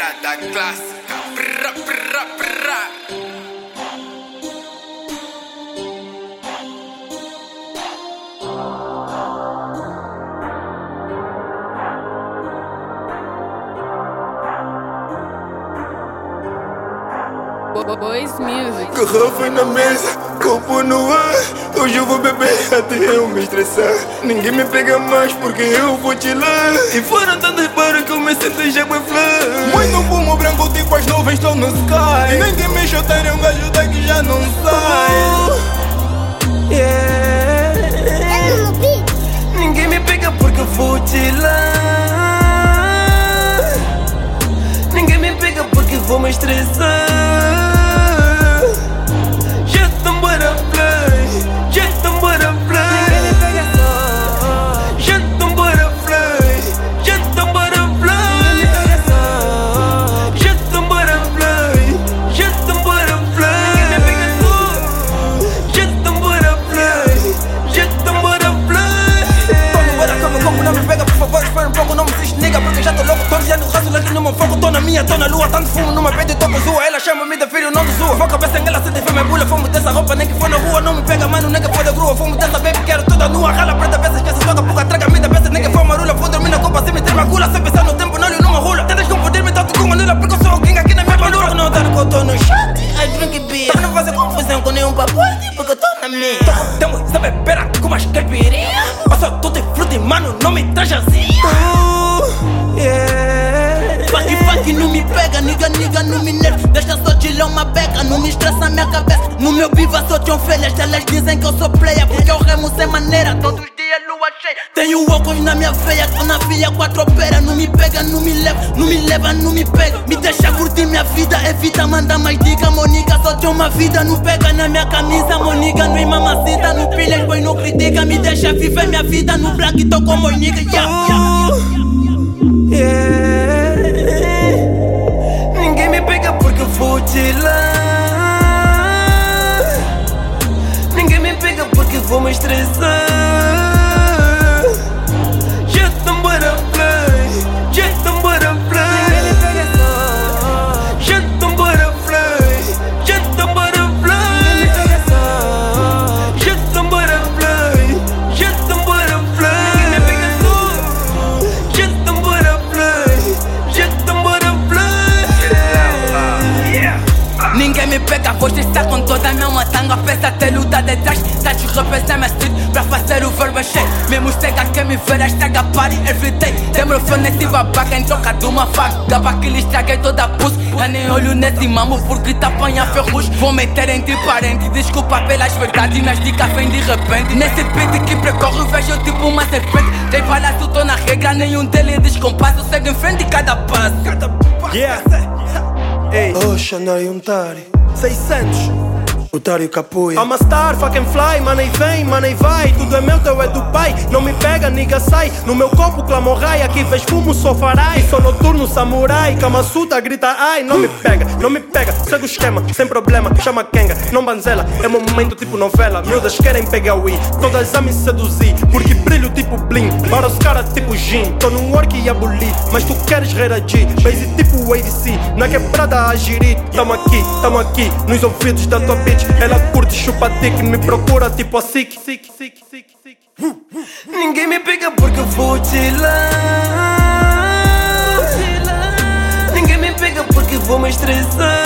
piada clássica. Prá, prá, prá. Boys Music. Garrafa na mesa, copo no ar. Hoje eu vou beber até eu me estressar. Ninguém me pega mais porque eu vou te lá. E foram tantas para que eu me sinto já bem flã. Muito fumo branco tipo as nuvens estão no sky. E ninguém me chuteira, um gajo daqui já não sai. Yeah. Ninguém me pega porque eu vou te lá. Ninguém me pega porque vou me estressar. Porque já tô louco, tô dizendo raso aqui no meu foco. Tô na minha, tô na lua, tanto fumo numa pede, tô com zua. Ela chama-me de filho, não de zua. Vou cabeça em ela, se tiver minha bula. Fumo dessa roupa, nem que for na rua. Não me pega, mano, nem que for da grua. Fumo dessa baby, quero toda nua. Rala preta, vezes esquece, toca pouca, traga-me da peça. Nem que for marula, vou dormir na copa, se me trema gula. Sem pensar no tempo, não olho numa rula. Tentas confundir-me tanto com manula, porque eu sou o king aqui na minha bandura. Não tá no que eu tô no shot, I drink beer. Tô não fazer confusão com nenhum papote, porque eu tô na minha. Tô com tempo, sabe, pera, com umas caipirinhas. Passou tudo e fruta, mano, não me traz assim. Fuck, não me pega, nigga, não me nerva. Deixa só tirar uma beca, não me estressa a minha cabeça. No meu viva sou tão felhas, elas dizem que eu sou player. Porque eu remo sem maneira, todos os dias lua cheia. Tenho óculos na minha veia, tô na via 4 opera. Não me pega, não me leva, não me leva, não me pega. Me deixa curtir minha vida, evita mandar mais dica. Monica, só tem uma vida, não pega na minha camisa. Monica, não é mamacita, no pilhas, boy, não critica. Me deixa viver minha vida, no black, tô com monica. Ninguém me pega porque eu vou te lá. Ninguém me pega porque vou me estressar. Just some butterfly, just some butterfly. Just some butterfly, just some butterfly. Just some butterfly, just some butterfly. Ninguém me pega só. Just some butterfly, just some butterfly. Ninguém me pega, vou estar com toda a minha matanga. Pensa ter luta detrás, tá de repensa minha street pra fazer o verbo cheio. Mesmo cega quem me ver, estraga party everyday. Tem meu fone nesse babaca em troca de uma faca. Pra que lhe estraguei toda a pussy. Eu nem olho nesse mamo porque tá apanha ferrugem. Vou meter entre parentes, desculpa pelas verdades. Nas dicas vem de repente. Nesse beat que percorre vejo tipo uma serpente. Tem palhaço, tô na regra, nenhum dele descompasso. Segue em frente cada passo. Yeah. Ei, Ocean e um Tari 600, o Tari Capuia. I'm a star, fucking fly, mano e vem, mano e vai. Tudo é meu, teu é do pai. Não me pega, nigga, sai. No meu copo clamo rai, aqui vês fumo, sou farai. Sou noturno, samurai, Kama Sutra, grita ai. Não me pega, não me pega, segue o esquema, sem problema, chama Kenga, não banzela. É meu momento tipo novela, miúdas querem pegar o i. Todas a me seduzir, porque brilho tipo bling. Para os caras tipo gin, tô num work e aboli. Mas tu queres reagir, base tipo ADC. Na quebrada a girir, tamo aqui, nos ouvidos da tua bitch. Ela curte chupa-tique, me procura tipo a sick. Ninguém me pega porque eu vou te lá. Ninguém me pega porque vou me estressar.